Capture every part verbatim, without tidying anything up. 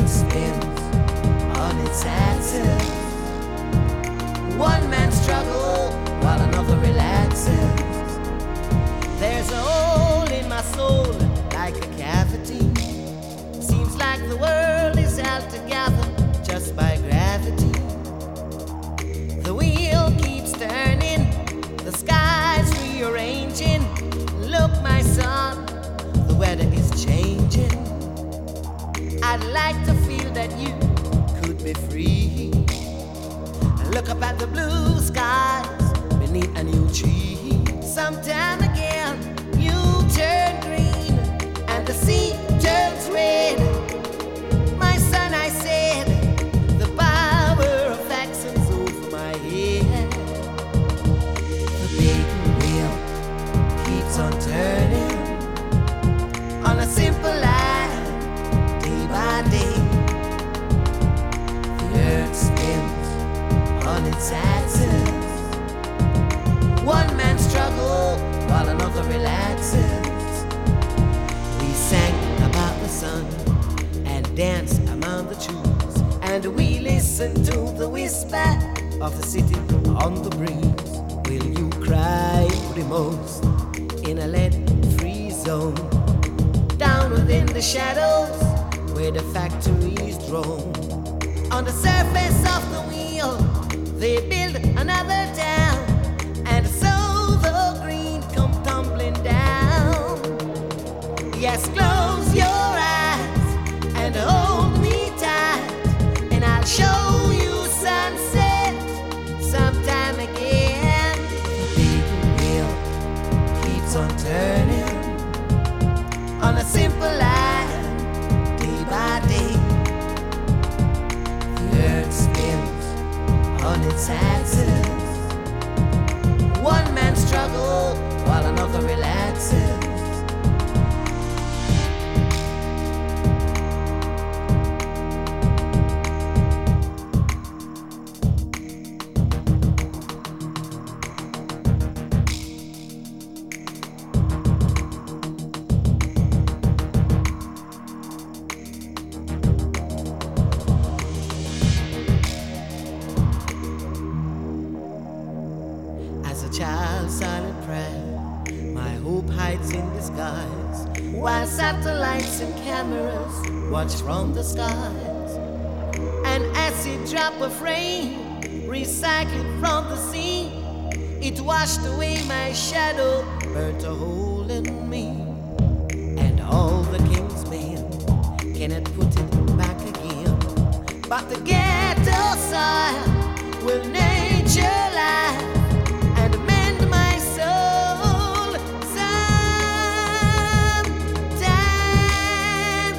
earth spins on its axis. One man struggles while another relaxes. There's a hole in my soul like a cavity. Seems like the world is held together just by gravity. The wheel keeps turning, the sky's rearranging. Look, my son, the weather is changing. I'd like to feel that you could be free. Look up at the blue skies beneath a new tree. Sometime again, you turn green and the sea turns red. My son, I said, the power of action's over my head. The big wheel keeps on turning on a simple line, day by day. The earth spins on its axis. One man struggles while another relaxes. We sang about the sun and danced among the trees, and we listened to the whisper of the city on the breeze. Will you cry the most in a lead-free zone? Down within the shadows where the factories drone. On the surface of the wheel they build another town, and so the green come tumbling down. Yes, close your eyes and hold me tight, and I'll show you sunset sometime again. The big wheel keeps on turning on a simple line, day by day. The earth spins on its axis. One man struggles while another relaxes. Child silent prayer, my hope hides in disguise, while satellites and cameras watch from the skies. An acid drop of rain recycled from the sea, it washed away my shadow, burnt a hole in me. And all the king's men cannot put it back again, but the ghetto soil will nature lie and mend my soul sometime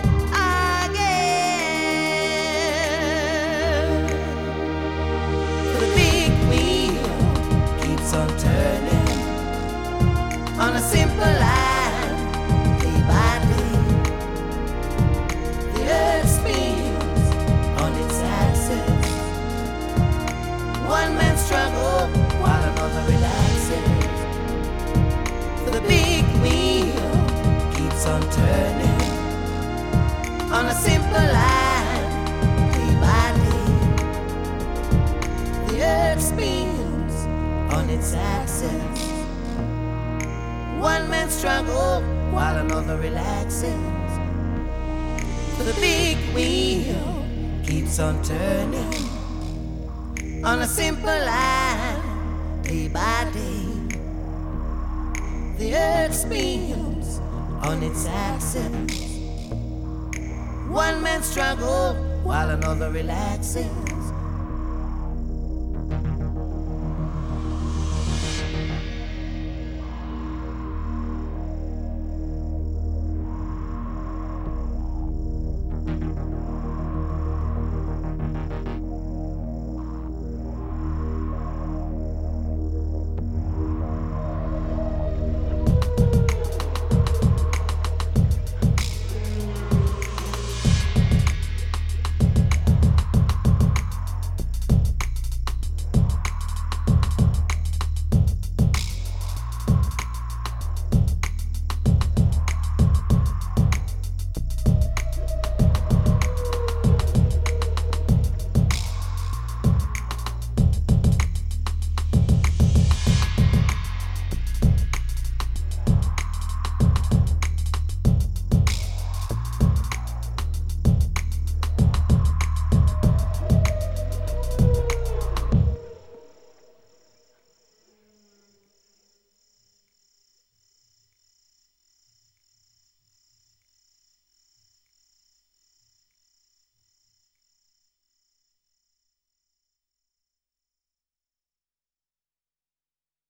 again. The big wheel keeps on turning on a simple line, day by day. The earth spins on its axis. One man struggles while another relaxes. The big wheel keeps on turning on a simple line, day by day. The earth spins on its axis. One man struggles while another relaxes. The big wheel keeps on turning on a simple line, day by day. The earth spins on its axis. One man struggles while another relaxes.